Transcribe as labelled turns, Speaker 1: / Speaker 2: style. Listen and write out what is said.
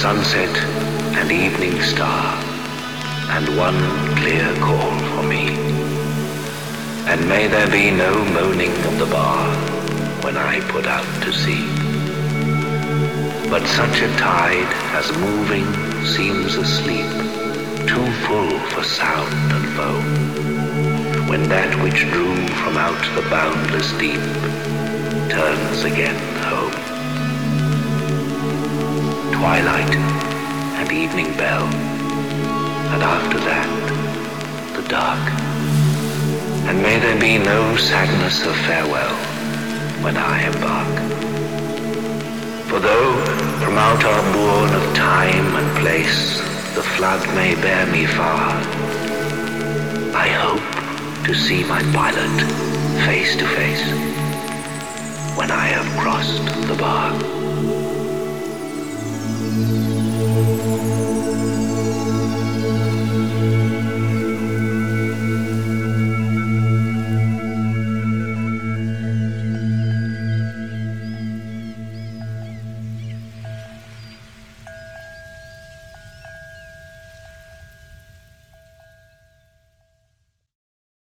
Speaker 1: sunset and evening star, and one clear call for me. And may there be no moaning of the bar when I put out to sea, but such a tide as moving seems asleep, too full for sound and foam, when that which drew from out the boundless deep turns again home. Twilight and evening bell, and after that the dark. And may there be no sadness of farewell when I embark. For though from out our bourne of time and place the flood may bear me far, I hope to see my pilot face to face when I have crossed the bar.